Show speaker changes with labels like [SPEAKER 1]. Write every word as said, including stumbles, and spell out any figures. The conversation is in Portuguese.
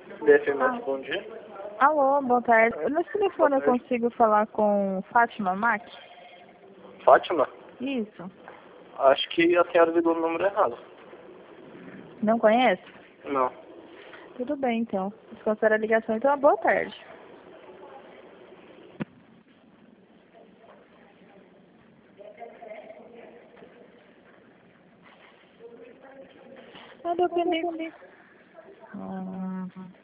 [SPEAKER 1] D F M, bom dia.
[SPEAKER 2] Alô, boa tarde. Nesse telefone eu consigo falar com Fátima Mac?
[SPEAKER 1] Fátima?
[SPEAKER 2] Isso.
[SPEAKER 1] Acho que a senhora ligou no número errado.
[SPEAKER 2] Não conhece?
[SPEAKER 1] Não.
[SPEAKER 2] Tudo bem, então. Desconsidera a ligação, então, boa tarde. Ah, deu comigo. Hum.